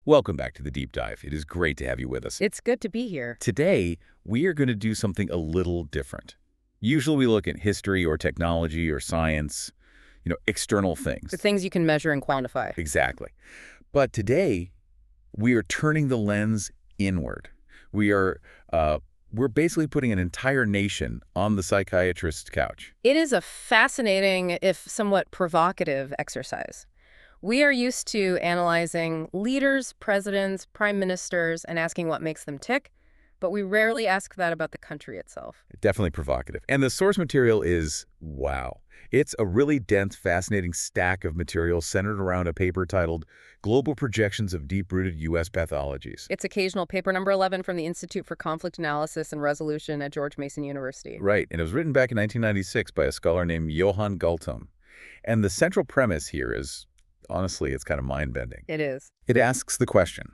Welcome back to the Deep Dive. It is great to have you with us. It's good to be here. Today, we are going to do something a little different. Usually we look at history or technology or science, external things. The things you can measure and quantify. Exactly. But today, we are turning the lens inward. We're basically putting an entire nation on the psychiatrist's couch. It is a fascinating, if somewhat provocative, exercise. We are used to analyzing leaders, presidents, prime ministers, and asking what makes them tick, but we rarely ask that about the country itself. Definitely provocative. And the source material is, wow. It's a really dense, fascinating stack of material centered around a paper titled Global Projections of Deep-Rooted U.S. Pathologies. It's occasional paper number 11 from the Institute for Conflict Analysis and Resolution at George Mason University. Right, and it was written back in 1996 by a scholar named Johan Galtung. And the central premise here is, honestly, it's kind of mind-bending. It is. It asks the question,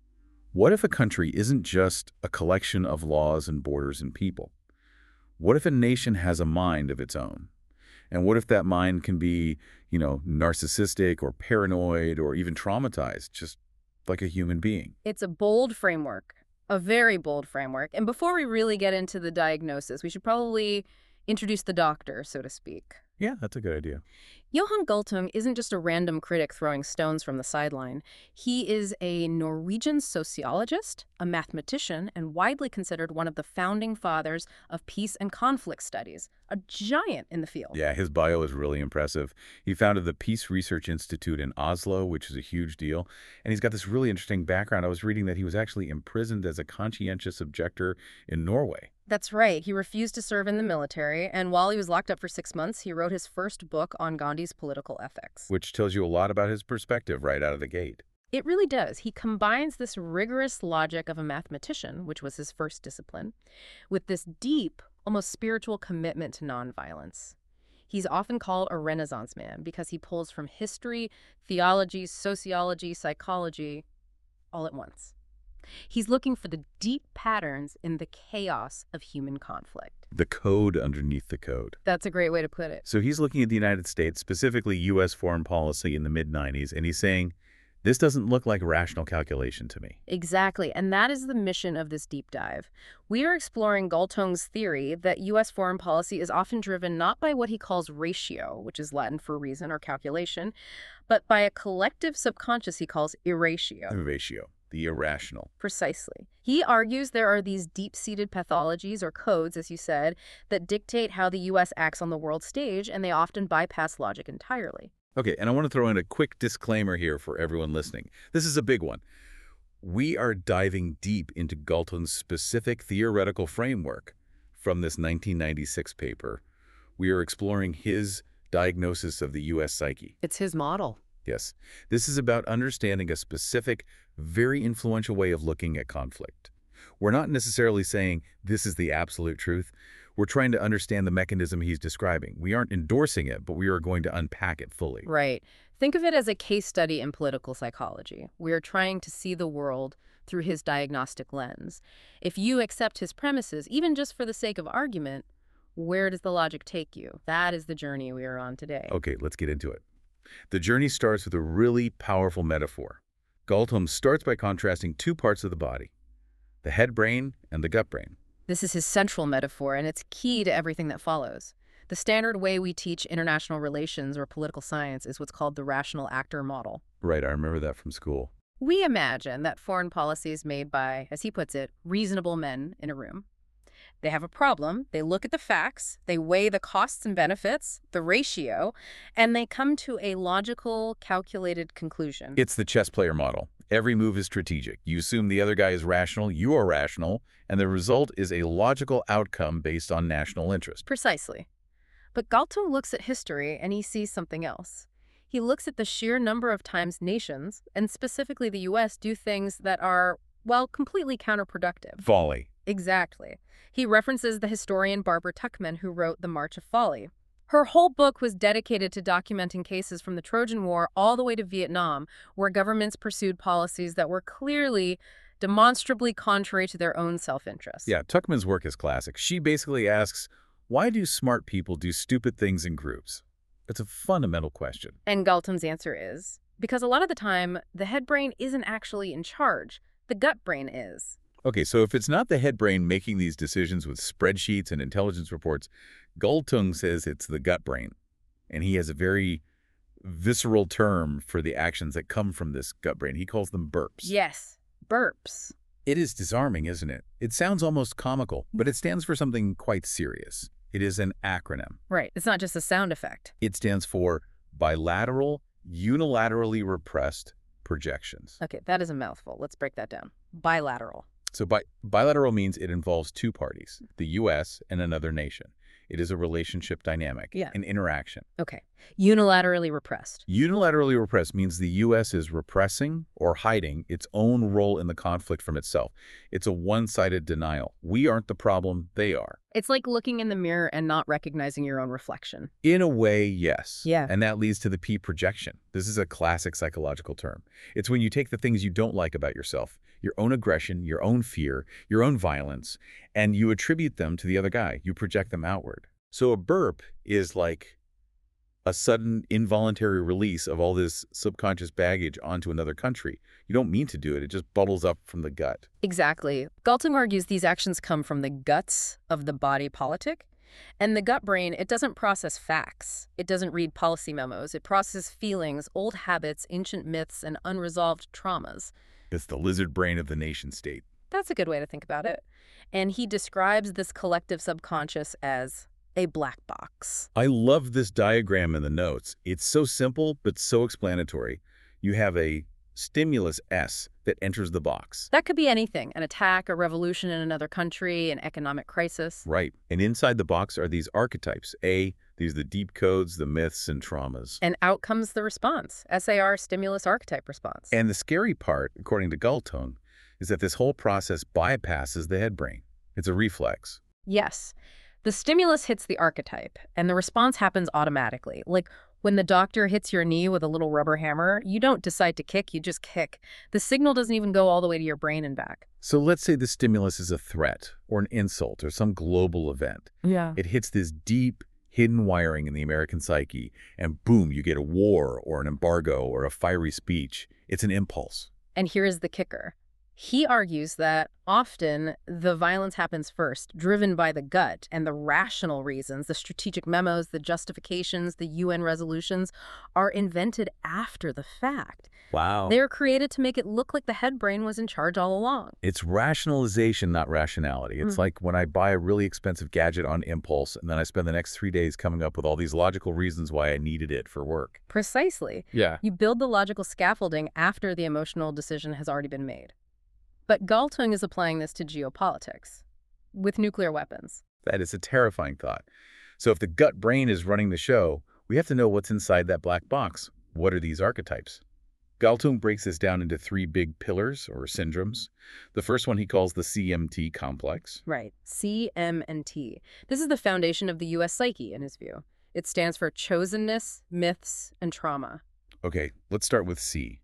what if a country isn't just a collection of laws and borders and people? What if a nation has a mind of its own? And what if that mind can be, narcissistic or paranoid or even traumatized, just like a human being? It's a bold framework, a very bold framework. And before we really get into the diagnosis, we should probably introduce the doctor, so to speak. Yeah, that's a good idea. Johan Galtung isn't just a random critic throwing stones from the sideline. He is a Norwegian sociologist, a mathematician, and widely considered one of the founding fathers of peace and conflict studies, a giant in the field. Yeah, his bio is really impressive. He founded the Peace Research Institute in Oslo, which is a huge deal. And he's got this really interesting background. I was reading that he was actually imprisoned as a conscientious objector in Norway. That's right. He refused to serve in the military, and while he was locked up for 6 months, he wrote his first book on Gandhi's political ethics. Which tells you a lot about his perspective right out of the gate. It really does. He combines this rigorous logic of a mathematician, which was his first discipline, with this deep, almost spiritual commitment to nonviolence. He's often called a Renaissance man because he pulls from history, theology, sociology, psychology, all at once. He's looking for the deep patterns in the chaos of human conflict. The code underneath the code. That's a great way to put it. So he's looking at the United States, specifically U.S. foreign policy in the mid-90s, and he's saying, this doesn't look like rational calculation to me. Exactly, and that is the mission of this deep dive. We are exploring Galtung's theory that U.S. foreign policy is often driven not by what he calls ratio, which is Latin for reason or calculation, but by a collective subconscious he calls irratio. Ratio. The irrational. Precisely. He argues there are these deep-seated pathologies or codes, as you said, that dictate how the U.S. acts on the world stage, and they often bypass logic entirely. Okay, and I want to throw in a quick disclaimer here for everyone listening. This is a big one. We are diving deep into Galtung's specific theoretical framework from this 1996 paper. We are exploring his diagnosis of the U.S. psyche. It's his model. Yes, this is about understanding a specific, very influential way of looking at conflict. We're not necessarily saying this is the absolute truth. We're trying to understand the mechanism he's describing. We aren't endorsing it, but we are going to unpack it fully. Right. Think of it as a case study in political psychology. We are trying to see the world through his diagnostic lens. If you accept his premises, even just for the sake of argument, where does the logic take you? That is the journey we are on today. Okay, let's get into it. The journey starts with a really powerful metaphor. Galtung starts by contrasting two parts of the body, the head brain and the gut brain. This is his central metaphor, and it's key to everything that follows. The standard way we teach international relations or political science is what's called the rational actor model. Right, I remember that from school. We imagine that foreign policy is made by, as he puts it, reasonable men in a room. They have a problem, they look at the facts, they weigh the costs and benefits, the ratio, and they come to a logical, calculated conclusion. It's the chess player model. Every move is strategic. You assume the other guy is rational, you are rational, and the result is a logical outcome based on national interest. Precisely. But Galtung looks at history and he sees something else. He looks at the sheer number of times nations, and specifically the U.S., do things that are, well, completely counterproductive. Folly. Exactly. He references the historian Barbara Tuchman, who wrote The March of Folly. Her whole book was dedicated to documenting cases from the Trojan War all the way to Vietnam, where governments pursued policies that were clearly, demonstrably contrary to their own self-interest. Yeah, Tuchman's work is classic. She basically asks, why do smart people do stupid things in groups? It's a fundamental question. And Galtung's answer is, Because a lot of the time, the head brain isn't actually in charge. The gut brain is. Okay, so if it's not the head brain making these decisions with spreadsheets and intelligence reports, Galtung says it's the gut brain. And he has a very visceral term for the actions that come from this gut brain. He calls them burps. Yes, burps. It is disarming, isn't it? It sounds almost comical, but it stands for something quite serious. It is an acronym. Right, it's not just a sound effect. It stands for bilateral, unilaterally repressed projections. Okay, that is a mouthful. Let's break that down. Bilateral. So bilateral means it involves two parties, the U.S. and another nation. It is a relationship dynamic, an interaction. Okay. Unilaterally repressed. Unilaterally repressed means the U.S. is repressing or hiding its own role in the conflict from itself. It's a one-sided denial. We aren't the problem, they are. It's like looking in the mirror and not recognizing your own reflection. In a way, yes. Yeah. And that leads to the P projection. This is a classic psychological term. It's when you take the things you don't like about yourself, your own aggression, your own fear, your own violence, and you attribute them to the other guy. You project them outward. So a burp is like a sudden involuntary release of all this subconscious baggage onto another country. You don't mean to do it. It just bubbles up from the gut. Exactly. Galtung argues these actions come from the guts of the body politic. And the gut brain, it doesn't process facts. It doesn't read policy memos. It processes feelings, old habits, ancient myths, and unresolved traumas. It's the lizard brain of the nation state. That's a good way to think about it. And he describes this collective subconscious as a black box. I love this diagram in the notes. It's so simple, but so explanatory. You have a stimulus S that enters the box. That could be anything, an attack, a revolution in another country, an economic crisis. Right. And inside the box are these archetypes. These are the deep codes, the myths, and traumas. And out comes the response, SAR, stimulus archetype response. And the scary part, according to Galtung, is that this whole process bypasses the head brain. It's a reflex. Yes. The stimulus hits the archetype, and the response happens automatically. Like when the doctor hits your knee with a little rubber hammer, you don't decide to kick, you just kick. The signal doesn't even go all the way to your brain and back. So let's say the stimulus is a threat or an insult or some global event. Yeah. It hits this deep, hidden wiring in the American psyche, and boom, you get a war or an embargo or a fiery speech. It's an impulse. And here is the kicker. He argues that often the violence happens first, driven by the gut, and the rational reasons, the strategic memos, the justifications, the UN resolutions, are invented after the fact. Wow. They're created to make it look like the head brain was in charge all along. It's rationalization, not rationality. It's like when I buy a really expensive gadget on impulse, and then I spend the next 3 days coming up with all these logical reasons why I needed it for work. Precisely. Yeah. You build the logical scaffolding after the emotional decision has already been made. But Galtung is applying this to geopolitics, with nuclear weapons. That is a terrifying thought. So if the gut brain is running the show, we have to know what's inside that black box. What are these archetypes? Galtung breaks this down into 3 big pillars, or syndromes. The first one he calls the CMT complex. Right, CMNT. This is the foundation of the U.S. psyche, in his view. It stands for chosenness, myths, and trauma. Okay, let's start with C.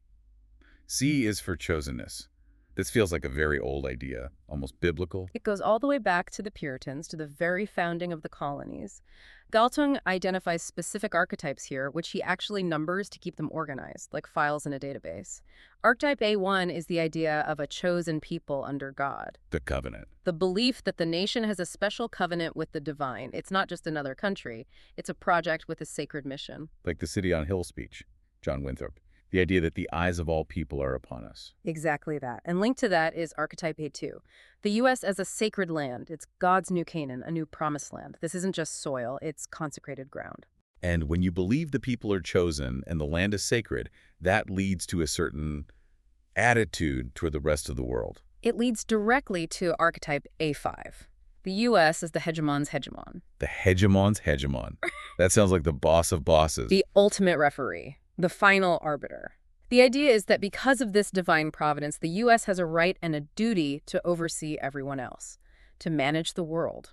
C is for chosenness. This feels like a very old idea, almost biblical. It goes all the way back to the Puritans, to the very founding of the colonies. Galtung identifies specific archetypes here, which he actually numbers to keep them organized, like files in a database. Archetype A1 is the idea of a chosen people under God. The covenant. The belief that the nation has a special covenant with the divine. It's not just another country. It's a project with a sacred mission. Like the City on Hill speech, John Winthrop. The idea that the eyes of all people are upon us. Exactly that. And linked to that is Archetype A2. The U.S. as a sacred land. It's God's new Canaan, a new promised land. This isn't just soil, it's consecrated ground. And when you believe the people are chosen and the land is sacred, that leads to a certain attitude toward the rest of the world. It leads directly to Archetype A5. The U.S. is the hegemon's hegemon. The hegemon's hegemon. That sounds like the boss of bosses. The ultimate referee. The final arbiter. The idea is that because of this divine providence, the U.S. has a right and a duty to oversee everyone else, to manage the world.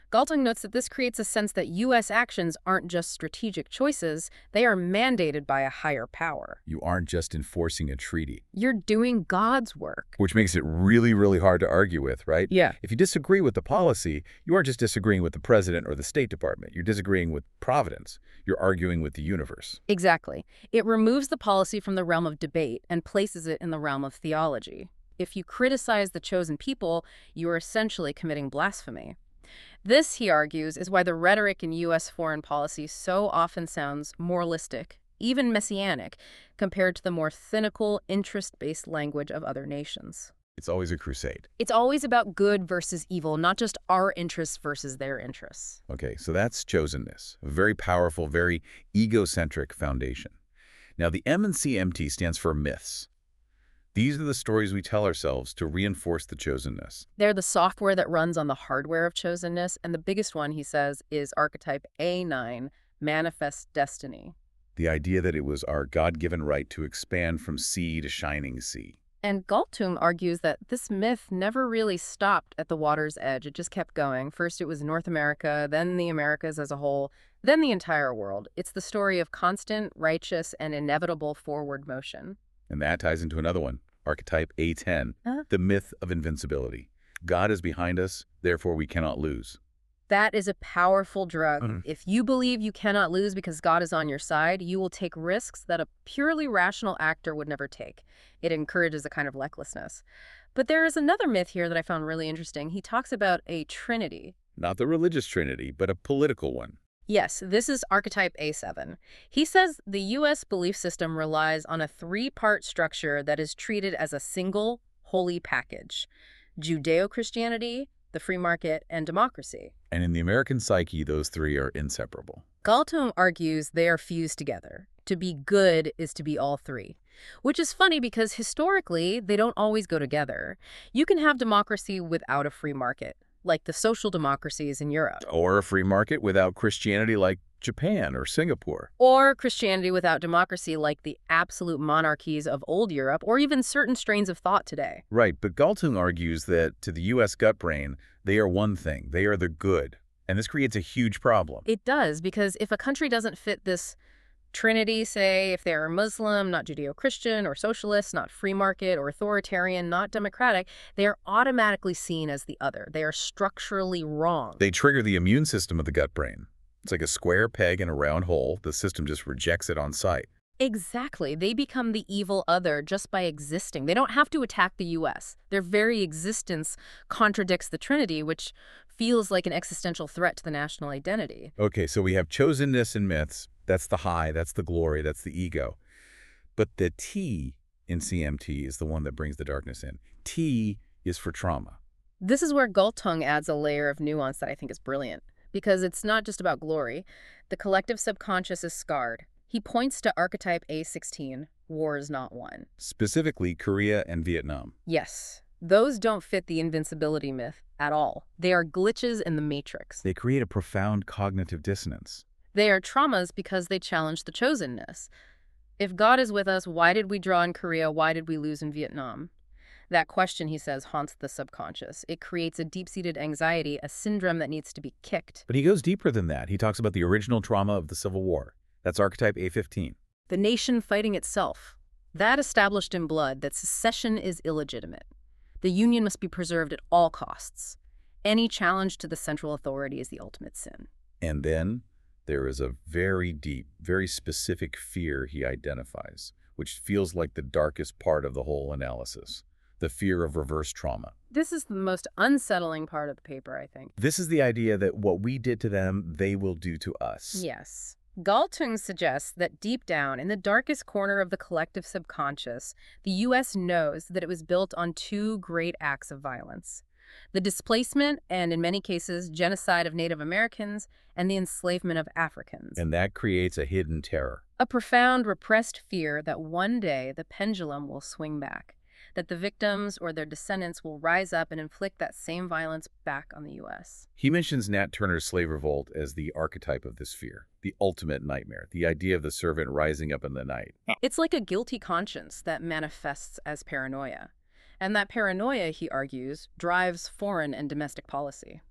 Galtung notes that this creates a sense that U.S. actions aren't just strategic choices, they are mandated by a higher power. You aren't just enforcing a treaty. You're doing God's work. Which makes it really, really hard to argue with, right? Yeah. If you disagree with the policy, you aren't just disagreeing with the president or the State Department. You're disagreeing with Providence. You're arguing with the universe. Exactly. It removes the policy from the realm of debate and places it in the realm of theology. If you criticize the chosen people, you are essentially committing blasphemy. This, he argues, is why the rhetoric in U.S. foreign policy so often sounds moralistic, even messianic, compared to the more cynical, interest-based language of other nations. It's always a crusade. It's always about good versus evil, not just our interests versus their interests. Okay, so that's chosenness, a very powerful, very egocentric foundation. Now, the M in CMT stands for myths. These are the stories we tell ourselves to reinforce the chosenness. They're the software that runs on the hardware of chosenness, and the biggest one, he says, is archetype A9, manifest destiny. The idea that it was our God-given right to expand from sea to shining sea. And Galtung argues that this myth never really stopped at the water's edge. It just kept going. First it was North America, then the Americas as a whole, then the entire world. It's the story of constant, righteous, and inevitable forward motion. And that ties into another one, archetype A10, the myth of invincibility. God is behind us, therefore we cannot lose. That is a powerful drug. If you believe you cannot lose because God is on your side, you will take risks that a purely rational actor would never take. It encourages a kind of recklessness. But there is another myth here that I found really interesting. He talks about a trinity. Not the religious trinity, but a political one. Yes, this is archetype A7. He says the U.S. belief system relies on a three-part structure that is treated as a single, holy package: Judeo-Christianity, the free market, and democracy. And in the American psyche, those three are inseparable. Galtung argues they are fused together. To be good is to be all three. Which is funny because historically, they don't always go together. You can have democracy without a free market, like the social democracies in Europe. Or a free market without Christianity like Japan or Singapore. Or Christianity without democracy like the absolute monarchies of old Europe, or even certain strains of thought today. Right, but Galtung argues that to the U.S. gut brain, they are one thing. They are the good. And this creates a huge problem. It does, because if a country doesn't fit this trinity, say if they are Muslim, not Judeo-Christian, or socialist, not free market, or authoritarian, not democratic, they are automatically seen as the other. They are structurally wrong. They trigger the immune system of the gut brain. It's like a square peg in a round hole. The system just rejects it on sight. Exactly. They become the evil other just by existing. They don't have to attack the U.S. Their very existence contradicts the trinity, which feels like an existential threat to the national identity. Okay, so we have chosenness in myths. That's the high, that's the glory, that's the ego. But the T in CMT is the one that brings the darkness in. T is for trauma. This is where Galtung adds a layer of nuance that I think is brilliant, because it's not just about glory. The collective subconscious is scarred. He points to archetype A16, war is not won. Specifically, Korea and Vietnam. Yes, those don't fit the invincibility myth at all. They are glitches in the matrix. They create a profound cognitive dissonance. They are traumas because they challenge the chosenness. If God is with us, why did we draw in Korea? Why did we lose in Vietnam? That question, he says, haunts the subconscious. It creates a deep-seated anxiety, a syndrome that needs to be kicked. But he goes deeper than that. He talks about the original trauma of the Civil War. That's archetype A15. The nation fighting itself. That established in blood that secession is illegitimate. The Union must be preserved at all costs. Any challenge to the central authority is the ultimate sin. And then there is a very deep, very specific fear he identifies, which feels like the darkest part of the whole analysis. The fear of reverse trauma. This is the most unsettling part of the paper, I think. This is the idea that what we did to them, they will do to us. Yes. Galtung suggests that deep down, in the darkest corner of the collective subconscious, the U.S. knows that it was built on two great acts of violence: the displacement and, in many cases, genocide of Native Americans and the enslavement of Africans. And that creates a hidden terror. A profound, repressed fear that one day the pendulum will swing back, that the victims or their descendants will rise up and inflict that same violence back on the U.S. He mentions Nat Turner's slave revolt as the archetype of this fear, the ultimate nightmare, the idea of the servant rising up in the night. It's like a guilty conscience that manifests as paranoia. And that paranoia, he argues, drives foreign and domestic policy.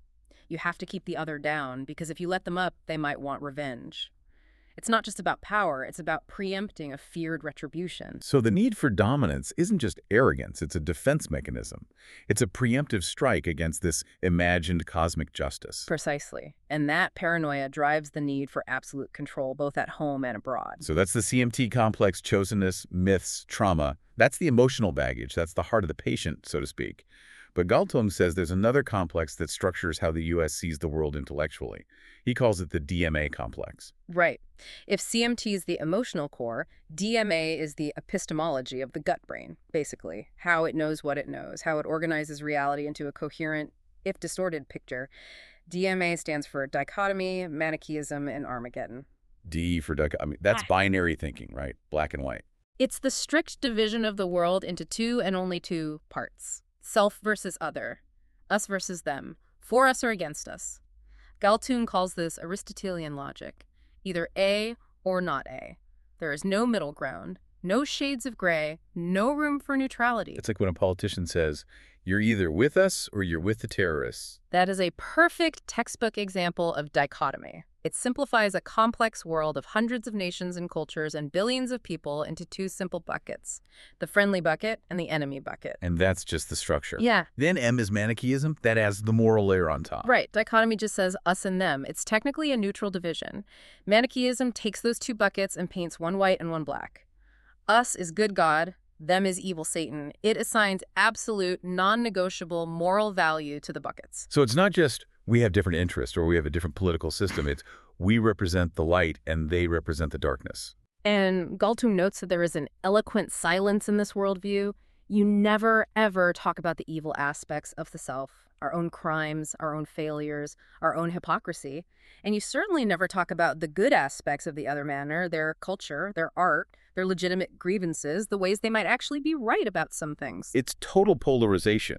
You have to keep the other down, because if you let them up, they might want revenge. It's not just about power, it's about preempting a feared retribution. So the need for dominance isn't just arrogance, it's a defense mechanism. It's a preemptive strike against this imagined cosmic justice. Precisely. And that paranoia drives the need for absolute control, both at home and abroad. So that's the CMT complex: chosenness, myths, trauma. That's the emotional baggage. That's the heart of the patient, so to speak. But Galtung says there's another complex that structures how the U.S. sees the world intellectually. He calls it the DMA complex. Right. If CMT is the emotional core, DMA is the epistemology of the gut brain, basically. How it knows what it knows, how it organizes reality into a coherent, if distorted, picture. DMA stands for dichotomy, Manichaeism, and Armageddon. D for dichotomy. That's binary thinking, right? Black and white. It's the strict division of the world into two and only two parts. Self versus other. Us versus them. For us or against us. Galtung calls this Aristotelian logic. Either A or not A. There is no middle ground, no shades of gray, no room for neutrality. It's like when a politician says, you're either with us or you're with the terrorists. That is a perfect textbook example of dichotomy. It simplifies a complex world of hundreds of nations and cultures and billions of people into two simple buckets: the friendly bucket and the enemy bucket. And that's just the structure. Yeah. Then M is Manichaeism. That adds the moral layer on top. Right. Dichotomy just says us and them. It's technically a neutral division. Manichaeism takes those two buckets and paints one white and one black. Us is good God. Them is evil Satan. It assigns absolute, non-negotiable moral value to the buckets. So it's not just we have different interests or we have a different political system. It's we represent the light and they represent the darkness. And Galtung notes that there is an eloquent silence in this worldview. You never, ever talk about the evil aspects of the self, our own crimes, our own failures, our own hypocrisy. And you certainly never talk about the good aspects of the other manner, their culture, their art, their legitimate grievances, the ways they might actually be right about some things. It's total polarization.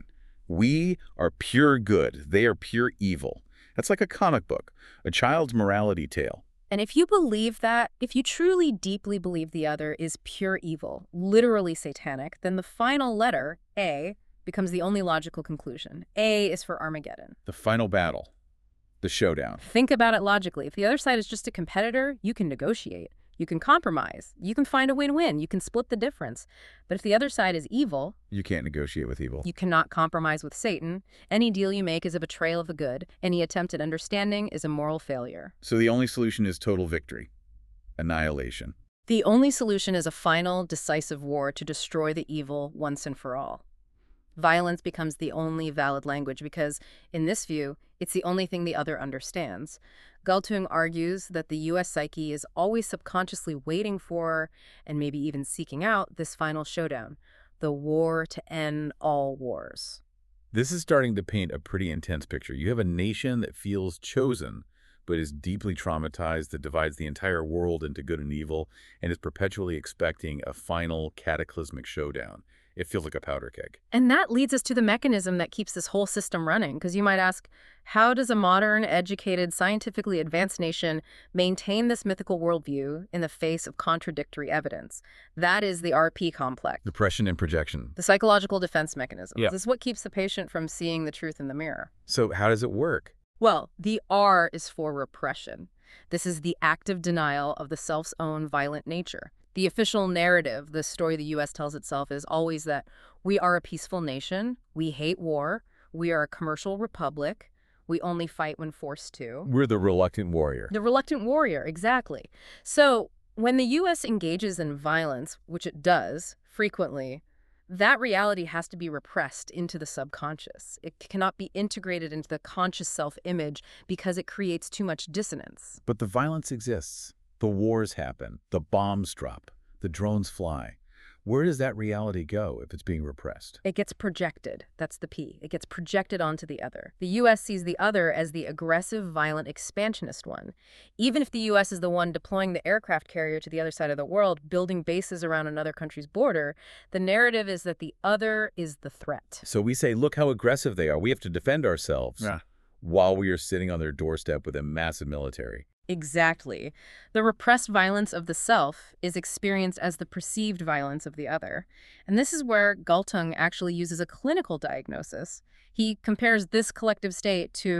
We are pure good. They are pure evil. That's like a comic book, a child's morality tale. And if you believe that, if you truly deeply believe the other is pure evil, literally satanic, then the final letter, A, becomes the only logical conclusion. A is for Armageddon. The final battle, the showdown. Think about it logically. If the other side is just a competitor, you can negotiate. You can compromise. You can find a win-win. You can split the difference. But if the other side is evil, You can't negotiate with evil. you cannot compromise with Satan. Any deal you make is a betrayal of the good. Any attempt at understanding is a moral failure. So the only solution is total victory, annihilation. The only solution is a final, decisive war to destroy the evil once and for all. Violence becomes the only valid language because, in this view, it's the only thing the other understands. Galtung argues that the U.S. psyche is always subconsciously waiting for, and maybe even seeking out, this final showdown, the war to end all wars. This is starting to paint a pretty intense picture. You have a nation that feels chosen, but is deeply traumatized, that divides the entire world into good and evil, and is perpetually expecting a final cataclysmic showdown. It feels like a powder keg. And that leads us to the mechanism that keeps this whole system running, because you might ask, how does a modern, educated, scientifically advanced nation maintain this mythical worldview in the face of contradictory evidence? That is the RP complex, Depression and projection. the psychological defense mechanism. Yeah. This is what keeps the patient from seeing the truth in the mirror. So how does it work? Well, the R is for repression. This is the active denial of the self's own violent nature. The official narrative, the story the U.S. tells itself, is always that we are a peaceful nation, we hate war, we are a commercial republic, we only fight when forced to. We're the reluctant warrior. The reluctant warrior, exactly. So when the U.S. engages in violence, which it does frequently, that reality has to be repressed into the subconscious. It cannot be integrated into the conscious self-image because it creates too much dissonance. But the violence exists. The wars happen. The bombs drop. The drones fly. Where does that reality go if it's being repressed? It gets projected. That's the P. It gets projected onto the other. The U.S. sees the other as the aggressive, violent, expansionist one. Even if the U.S. is the one deploying the aircraft carrier to the other side of the world, building bases around another country's border, the narrative is that the other is the threat. So we say, look how aggressive they are. We have to defend ourselves while we are sitting on their doorstep with a massive military. Exactly. The repressed violence of the self is experienced as the perceived violence of the other. And this is where Galtung actually uses a clinical diagnosis. He compares this collective state to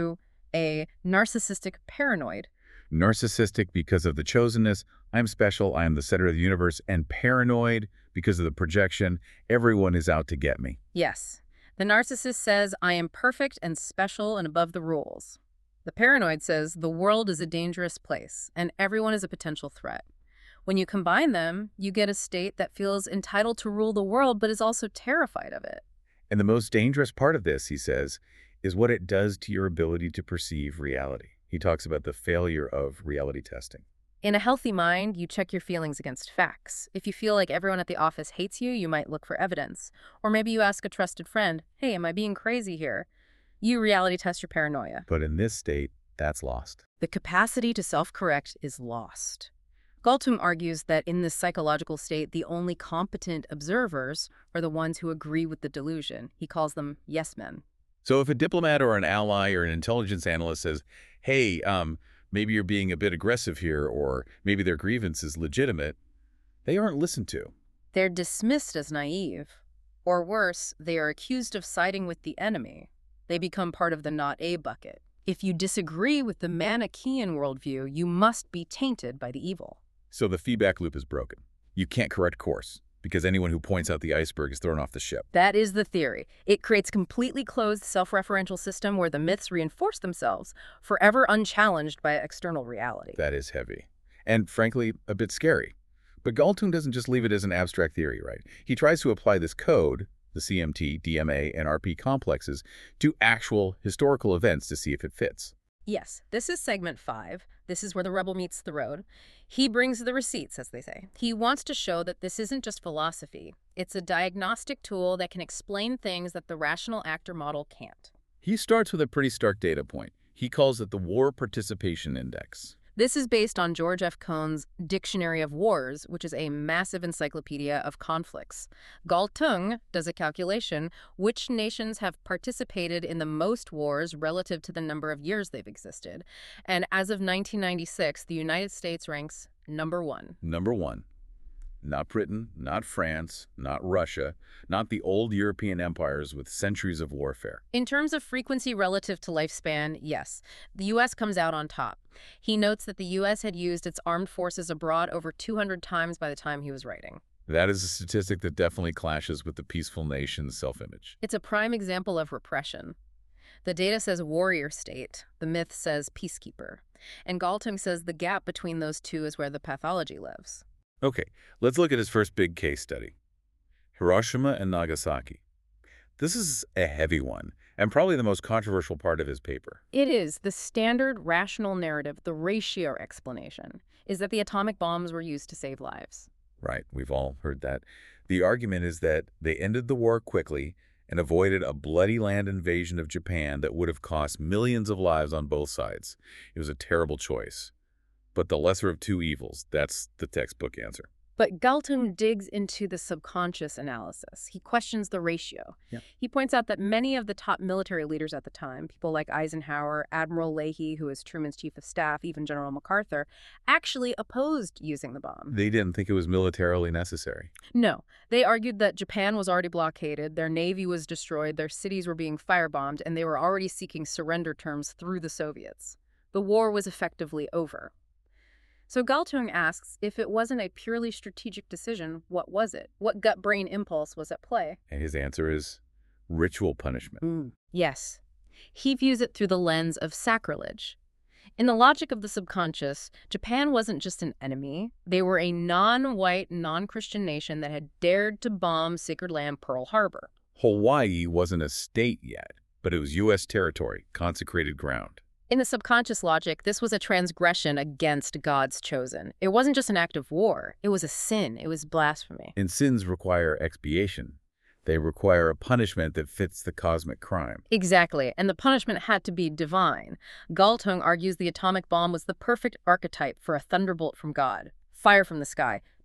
a narcissistic paranoid. Narcissistic because of the chosenness, I'm special, I am the center of the universe, and paranoid because of the projection, everyone is out to get me. Yes. The narcissist says, I am perfect and special and above the rules. The paranoid says, the world is a dangerous place and everyone is a potential threat. When you combine them, you get a state that feels entitled to rule the world but is also terrified of it. And the most dangerous part of this, he says, is what it does to your ability to perceive reality. He talks about the failure of reality testing. In a healthy mind, you check your feelings against facts. If you feel like everyone at the office hates you, you might look for evidence. Or maybe you ask a trusted friend, hey, am I being crazy here? You reality test your paranoia. But in this state, that's lost. The capacity to self-correct is lost. Galtung argues that in this psychological state, the only competent observers are the ones who agree with the delusion. He calls them yes men. So if a diplomat or an ally or an intelligence analyst says, hey, maybe you're being a bit aggressive here, or maybe their grievance is legitimate, they aren't listened to. They're dismissed as naive. Or worse, they are accused of siding with the enemy. They become part of the not A bucket. If you disagree with the Manichaean worldview, you must be tainted by the evil. So the feedback loop is broken. You can't correct course, because anyone who points out the iceberg is thrown off the ship. That is the theory. It creates a completely closed self-referential system where the myths reinforce themselves, forever unchallenged by external reality. That is heavy. And frankly, a bit scary. But Galtung doesn't just leave it as an abstract theory, right? He tries to apply this code, the CMT, DMA, and RP complexes, to actual historical events to see if it fits. Yes, this is segment 5. This is where the rubber meets the road. He brings the receipts, as they say. He wants to show that this isn't just philosophy. It's a diagnostic tool that can explain things that the rational actor model can't. He starts with a pretty stark data point. He calls it the War Participation Index. This is based on George F. Cohn's Dictionary of Wars, which is a massive encyclopedia of conflicts. Galtung does a calculation which nations have participated in the most wars relative to the number of years they've existed. And as of 1996, the United States ranks number 1. Number 1. Not Britain, not France, not Russia, not the old European empires with centuries of warfare. In terms of frequency relative to lifespan, yes, the U.S. comes out on top. He notes that the U.S. had used its armed forces abroad over 200 times by the time he was writing. That is a statistic that definitely clashes with the peaceful nation's self-image. It's a prime example of repression. The data says warrior state, the myth says peacekeeper. And Galtung says the gap between those two is where the pathology lives. Okay, let's look at his first big case study. Hiroshima and Nagasaki. This is a heavy one, and probably the most controversial part of his paper. It is. The standard rational narrative, the ratio explanation, is that the atomic bombs were used to save lives. Right, we've all heard that. The argument is that they ended the war quickly and avoided a bloody land invasion of Japan that would have cost millions of lives on both sides. It was a terrible choice. But the lesser of two evils, that's the textbook answer. But Galtung digs into the subconscious analysis. He questions the ratio. Yep. He points out that many of the top military leaders at the time, people like Eisenhower, Admiral Leahy, who was Truman's chief of staff, even General MacArthur, actually opposed using the bomb. They didn't think it was militarily necessary. No. They argued that Japan was already blockaded, their navy was destroyed, their cities were being firebombed, and they were already seeking surrender terms through the Soviets. The war was effectively over. So Galtung asks, if it wasn't a purely strategic decision, what was it? What gut-brain impulse was at play? And his answer is ritual punishment. Yes. He views it through the lens of sacrilege. In the logic of the subconscious, Japan wasn't just an enemy. They were a non-white, non-Christian nation that had dared to bomb sacred land Pearl Harbor. Hawaii wasn't a state yet, but it was U.S. territory, consecrated ground. In the subconscious logic, this was a transgression against God's chosen. It wasn't just an act of war. It was a sin. It was blasphemy. And sins require expiation. They require a punishment that fits the cosmic crime. Exactly, and the punishment had to be divine. Galtung argues the atomic bomb was the perfect archetype for a thunderbolt from God. Fire from the sky,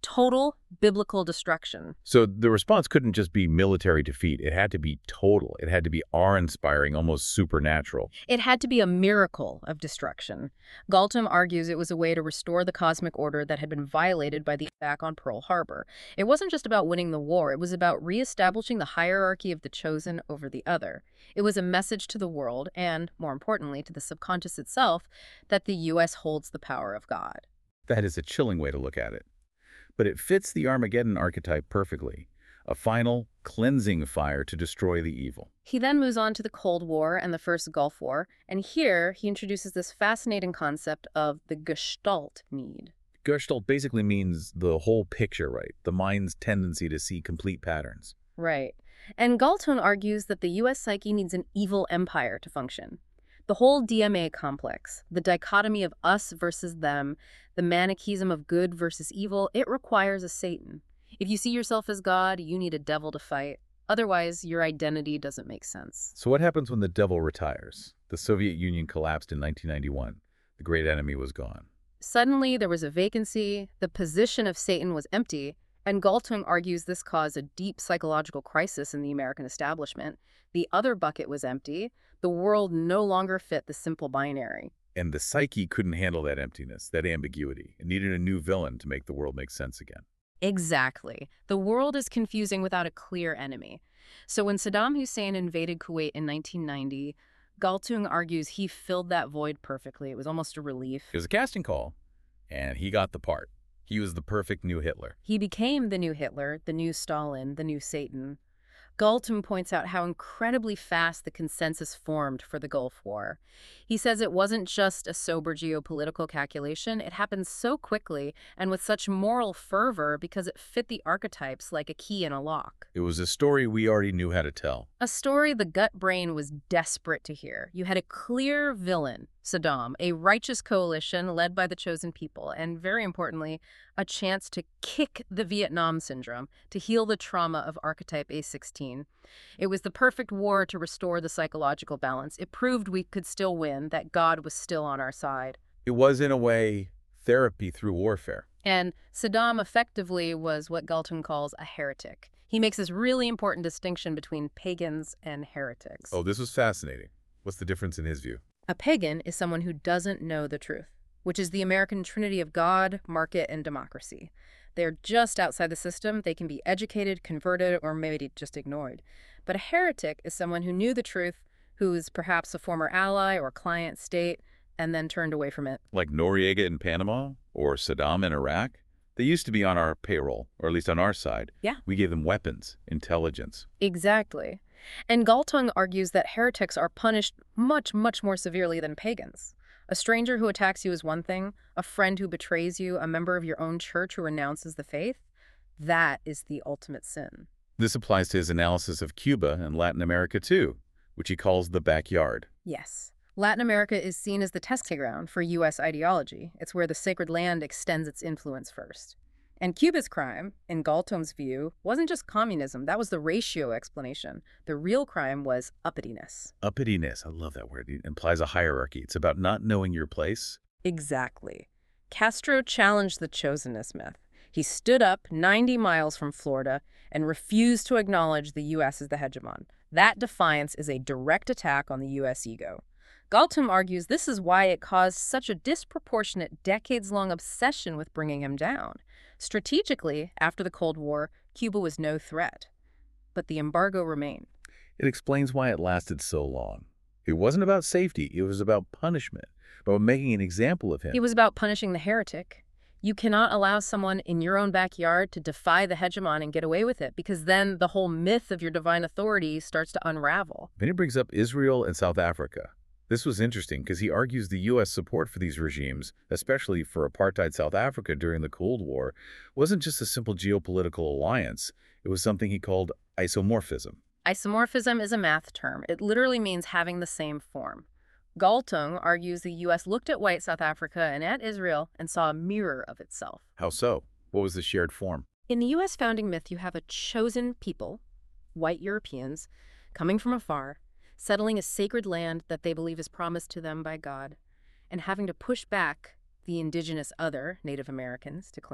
Total biblical destruction. So the response couldn't just be military defeat. It had to be total. It had to be awe-inspiring, almost supernatural. It had to be a miracle of destruction. Galtung argues it was a way to restore the cosmic order that had been violated by the attack on Pearl Harbor. It wasn't just about winning the war. It was about reestablishing the hierarchy of the chosen over the other. It was a message to the world and, more importantly, to the subconscious itself, that the U.S. holds the power of God. That is a chilling way to look at it. But it fits the Armageddon archetype perfectly. A final, cleansing fire to destroy the evil. He then moves on to the Cold War and the First Gulf War, and here he introduces this fascinating concept of the Gestalt need. Gestalt basically means the whole picture, right? The mind's tendency to see complete patterns. Right. And Galtung argues that the U.S. psyche needs an evil empire to function. The whole DMA complex, the dichotomy of us versus them, the manichaeism of good versus evil, it requires a Satan. If you see yourself as God, you need a devil to fight. Otherwise, your identity doesn't make sense. So what happens when the devil retires? The Soviet Union collapsed in 1991. The great enemy was gone. Suddenly, there was a vacancy, the position of Satan was empty, and Galtung argues this caused a deep psychological crisis in the American establishment. The other bucket was empty. The world no longer fit the simple binary. And the psyche couldn't handle that emptiness, that ambiguity. It needed a new villain to make the world make sense again. Exactly. The world is confusing without a clear enemy. So when Saddam Hussein invaded Kuwait in 1990, Galtung argues he filled that void perfectly. It was almost a relief. It was a casting call, and he got the part. He was the perfect new Hitler. He became the new Hitler, the new Stalin, the new Satan. Galtung points out how incredibly fast the consensus formed for the Gulf War. He says it wasn't just a sober geopolitical calculation. It happened so quickly and with such moral fervor because it fit the archetypes like a key in a lock. It was a story we already knew how to tell. A story the gut brain was desperate to hear. You had a clear villain, Saddam, a righteous coalition led by the chosen people, and very importantly, a chance to kick the Vietnam syndrome, to heal the trauma of archetype A16. It was the perfect war to restore the psychological balance. It proved we could still win, that God was still on our side. It was, in a way, therapy through warfare. And Saddam effectively was what Galtung calls a heretic. He makes this really important distinction between pagans and heretics. Oh, this was fascinating. What's the difference in his view? A pagan is someone who doesn't know the truth, which is the American trinity of God, market, and democracy. They're just outside the system. They can be educated, converted, or maybe just ignored. But a heretic is someone who knew the truth, who is perhaps a former ally or client state, and then turned away from it. Like Noriega in Panama or Saddam in Iraq? They used to be on our payroll, or at least on our side. Yeah. We gave them weapons, intelligence. Exactly. And Galtung argues that heretics are punished much, much more severely than pagans. A stranger who attacks you is one thing. A friend who betrays you, a member of your own church who renounces the faith, that is the ultimate sin. This applies to his analysis of Cuba and Latin America too, which he calls the backyard. Yes. Latin America is seen as the testing ground for U.S. ideology. It's where the sacred land extends its influence first. And Cuba's crime, in Galtung's view, wasn't just communism. That was the ratio explanation. The real crime was uppityness. Uppityness, I love that word. It implies a hierarchy. It's about not knowing your place. Exactly. Castro challenged the chosenness myth. He stood up 90 miles from Florida and refused to acknowledge the U.S. as the hegemon. That defiance is a direct attack on the U.S. ego. Galtung argues this is why it caused such a disproportionate decades-long obsession with bringing him down. Strategically, after the Cold War, Cuba was no threat. But the embargo remained. It explains why it lasted so long. It wasn't about safety. It was about punishment, about making an example of him. It was about punishing the heretic. You cannot allow someone in your own backyard to defy the hegemon and get away with it, because then the whole myth of your divine authority starts to unravel. Then he brings up Israel and South Africa. This was interesting because he argues the U.S. support for these regimes, especially for apartheid South Africa during the Cold War, wasn't just a simple geopolitical alliance. It was something he called isomorphism. Isomorphism is a math term. It literally means having the same form. Galtung argues the U.S. looked at white South Africa and at Israel and saw a mirror of itself. How so? What was the shared form? In the U.S. founding myth, you have a chosen people, white Europeans, coming from afar, settling a sacred land that they believe is promised to them by God, and having to push back the indigenous other, Native Americans, to claim it.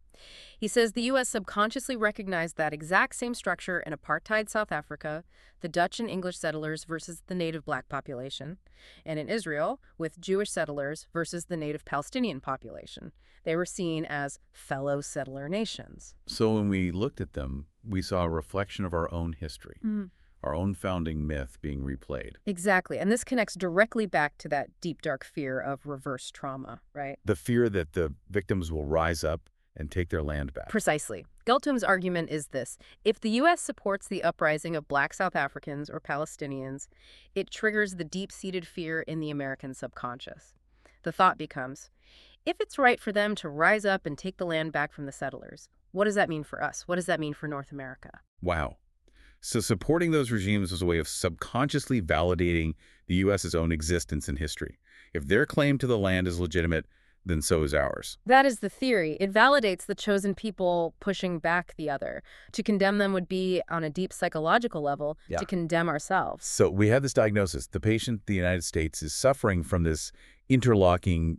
He says the U.S. subconsciously recognized that exact same structure in apartheid South Africa, the Dutch and English settlers versus the native black population, and in Israel with Jewish settlers versus the native Palestinian population. They were seen as fellow settler nations. So when we looked at them, we saw a reflection of our own history, our own founding myth being replayed. Exactly. And this connects directly back to that deep, dark fear of reverse trauma, right? The fear that the victims will rise up and take their land back. Precisely. Galton's argument is this. If the U.S. supports the uprising of black South Africans or Palestinians, it triggers the deep-seated fear in the American subconscious. The thought becomes, if it's right for them to rise up and take the land back from the settlers, what does that mean for us? What does that mean for North America? Wow. So supporting those regimes was a way of subconsciously validating the U.S.'s own existence in history. If their claim to the land is legitimate, then so is ours. That is the theory. It validates the chosen people pushing back the other. To condemn them would be, on a deep psychological level, to condemn ourselves. So we have this diagnosis. The patient, the United States, is suffering from this interlocking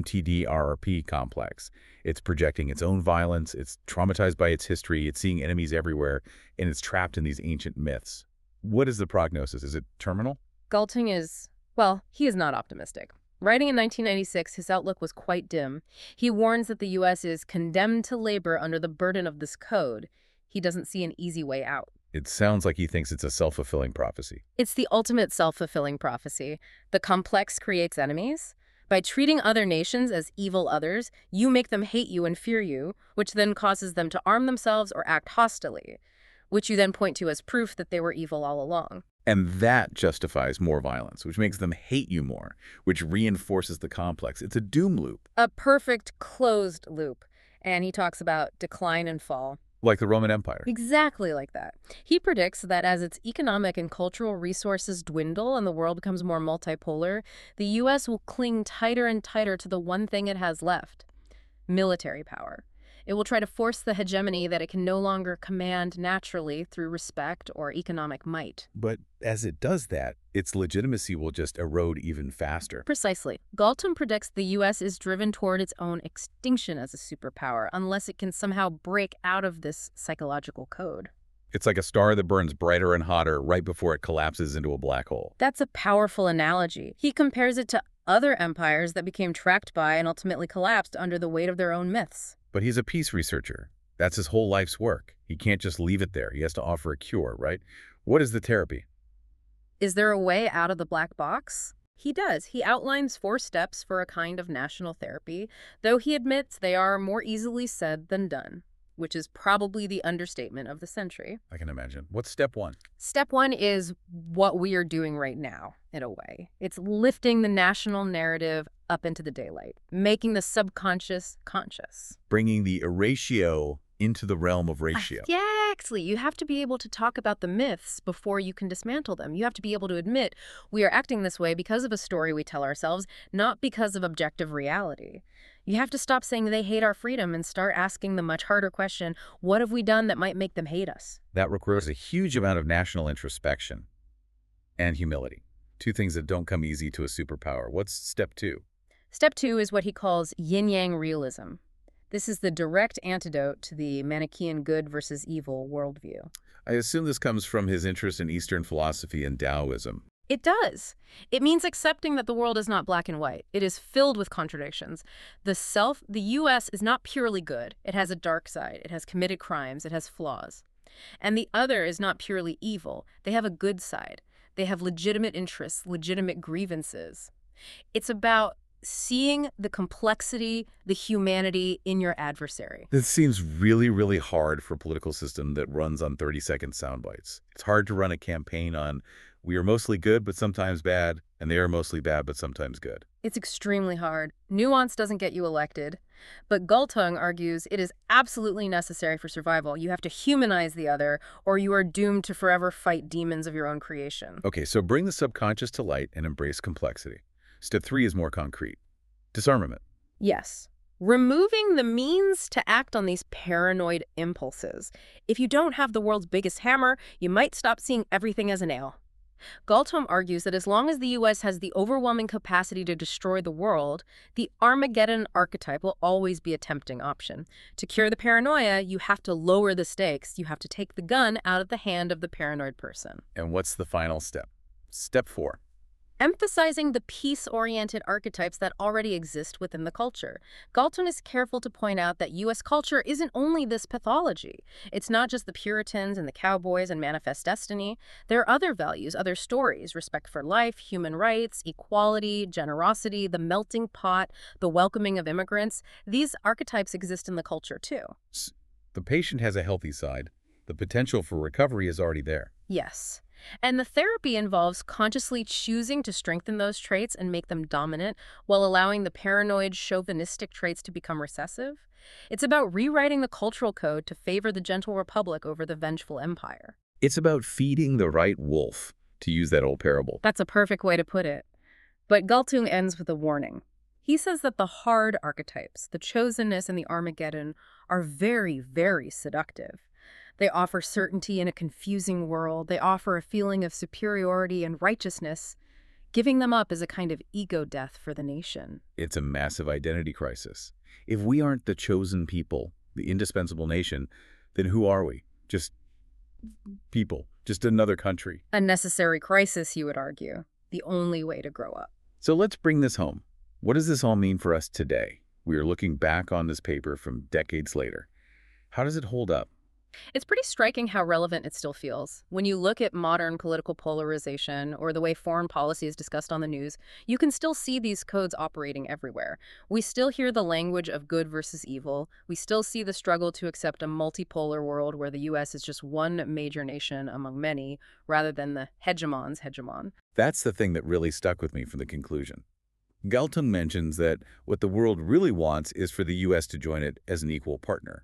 CMTD-RRP complex. It's projecting its own violence, it's traumatized by its history, it's seeing enemies everywhere, and it's trapped in these ancient myths. What is the prognosis? Is it terminal? Galtung is, well, he is not optimistic. Writing in 1996, his outlook was quite dim. He warns that the U.S. is condemned to labor under the burden of this code. He doesn't see an easy way out. It sounds like he thinks it's a self-fulfilling prophecy. It's the ultimate self-fulfilling prophecy. The complex creates enemies. By treating other nations as evil others, you make them hate you and fear you, which then causes them to arm themselves or act hostilely, which you then point to as proof that they were evil all along. And that justifies more violence, which makes them hate you more, which reinforces the complex. It's a doom loop. A perfect closed loop. And he talks about decline and fall. Like the Roman Empire. Exactly like that. He predicts that as its economic and cultural resources dwindle and the world becomes more multipolar, the U.S. will cling tighter and tighter to the one thing it has left: military power. It will try to force the hegemony that it can no longer command naturally through respect or economic might. But as it does that, its legitimacy will just erode even faster. Precisely. Galton predicts the U.S. is driven toward its own extinction as a superpower unless it can somehow break out of this psychological code. It's like a star that burns brighter and hotter right before it collapses into a black hole. That's a powerful analogy. He compares it to other empires that became tracked by and ultimately collapsed under the weight of their own myths. But he's a peace researcher. That's his whole life's work. He can't just leave it there. He has to offer a cure, right? What is the therapy? Is there a way out of the black box? He does. He outlines 4 steps for a kind of national therapy, though he admits they are more easily said than done, which is probably the understatement of the century. I can imagine. What's step 1? Step 1 is what we are doing right now, in a way. It's lifting the national narrative up into the daylight, making the subconscious conscious. Bringing the ratio into the realm of ratio. Exactly. You have to be able to talk about the myths before you can dismantle them. You have to be able to admit we are acting this way because of a story we tell ourselves, not because of objective reality. You have to stop saying they hate our freedom and start asking the much harder question, what have we done that might make them hate us? That requires a huge amount of national introspection and humility. 2 things that don't come easy to a superpower. What's step 2? Step 2 is what he calls yin-yang realism. This is the direct antidote to the Manichaean good versus evil worldview. I assume this comes from his interest in Eastern philosophy and Taoism. It does. It means accepting that the world is not black and white. It is filled with contradictions. The U.S. is not purely good. It has a dark side. It has committed crimes. It has flaws. And the other is not purely evil. They have a good side. They have legitimate interests, legitimate grievances. It's about seeing the complexity, the humanity in your adversary. This seems really, really hard for a political system that runs on 30-second sound bites. It's hard to run a campaign on we are mostly good but sometimes bad, and they are mostly bad but sometimes good. It's extremely hard. Nuance doesn't get you elected. But Galtung argues it is absolutely necessary for survival. You have to humanize the other, or you are doomed to forever fight demons of your own creation. Okay, so bring the subconscious to light and embrace complexity. Step 3 is more concrete. Disarmament. Yes. Removing the means to act on these paranoid impulses. If you don't have the world's biggest hammer, you might stop seeing everything as a nail. Galtung argues that as long as the U.S. has the overwhelming capacity to destroy the world, the Armageddon archetype will always be a tempting option. To cure the paranoia, you have to lower the stakes. You have to take the gun out of the hand of the paranoid person. And what's the final step? Step 4. Emphasizing the peace-oriented archetypes that already exist within the culture. Galtung is careful to point out that U.S. culture isn't only this pathology. It's not just the Puritans and the cowboys and Manifest Destiny. There are other values, other stories: respect for life, human rights, equality, generosity, the melting pot, the welcoming of immigrants. These archetypes exist in the culture, too. The patient has a healthy side. The potential for recovery is already there. Yes. And the therapy involves consciously choosing to strengthen those traits and make them dominant while allowing the paranoid, chauvinistic traits to become recessive. It's about rewriting the cultural code to favor the gentle republic over the vengeful empire. It's about feeding the right wolf, to use that old parable. That's a perfect way to put it. But Galtung ends with a warning. He says that the hard archetypes, the chosenness and the Armageddon, are very, very seductive. They offer certainty in a confusing world. They offer a feeling of superiority and righteousness. Giving them up is a kind of ego death for the nation. It's a massive identity crisis. If we aren't the chosen people, the indispensable nation, then who are we? Just people, just another country. A necessary crisis, you would argue. The only way to grow up. So let's bring this home. What does this all mean for us today? We are looking back on this paper from decades later. How does it hold up? It's pretty striking how relevant it still feels. When you look at modern political polarization or the way foreign policy is discussed on the news, you can still see these codes operating everywhere. We still hear the language of good versus evil. We still see the struggle to accept a multipolar world where the U.S. is just one major nation among many, rather than the hegemon's hegemon. That's the thing that really stuck with me from the conclusion. Galtung mentions that what the world really wants is for the U.S. to join it as an equal partner.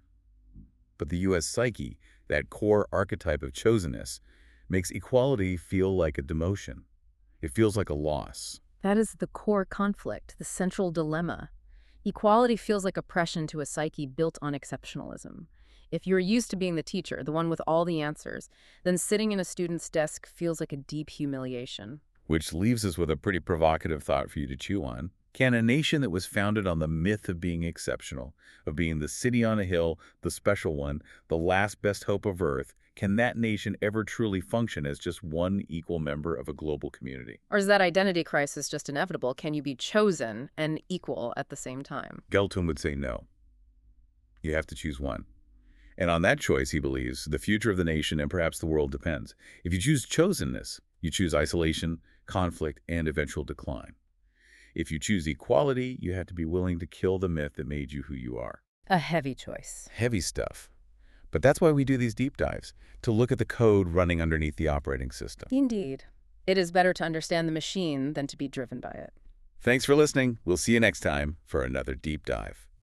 But the U.S. psyche, that core archetype of chosenness, makes equality feel like a demotion. It feels like a loss. That is the core conflict, the central dilemma. Equality feels like oppression to a psyche built on exceptionalism. If you're used to being the teacher, the one with all the answers, then sitting in a student's desk feels like a deep humiliation. Which leaves us with a pretty provocative thought for you to chew on. Can a nation that was founded on the myth of being exceptional, of being the city on a hill, the special one, the last best hope of Earth, can that nation ever truly function as just one equal member of a global community? Or is that identity crisis just inevitable? Can you be chosen and equal at the same time? Galtung would say no. You have to choose one. And on that choice, he believes, the future of the nation and perhaps the world depends. If you choose chosenness, you choose isolation, conflict, and eventual decline. If you choose equality, you have to be willing to kill the myth that made you who you are. A heavy choice. Heavy stuff. But that's why we do these deep dives, to look at the code running underneath the operating system. Indeed. It is better to understand the machine than to be driven by it. Thanks for listening. We'll see you next time for another deep dive.